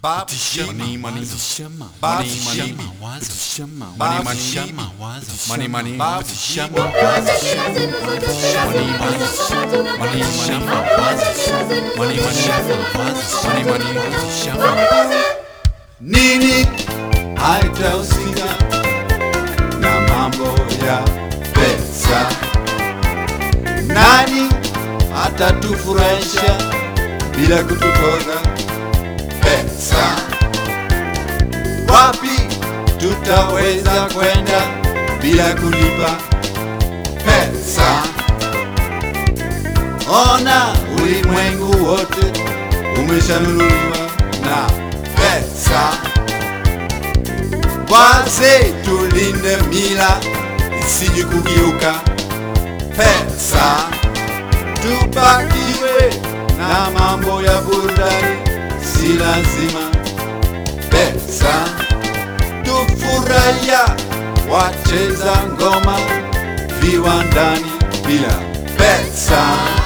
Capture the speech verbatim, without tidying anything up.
Bob money, money, money, Bob money, Bob money, money, money, money, Bob money, money, money, nini haitahusika na mambo ya pesa? Nani atatufurahisha bila kututoza pesa? Wapi tutaweza kwenda bila kulipa pesa? Ona ulimwengu wote umeshanunuliwa na pesa. Wazee tulinde mila isije kugeuka pesa. Tubakiwe na mambo ya burudani, si lazima pesa. Tufurahia wacheza ngoma viwandani bila pesa.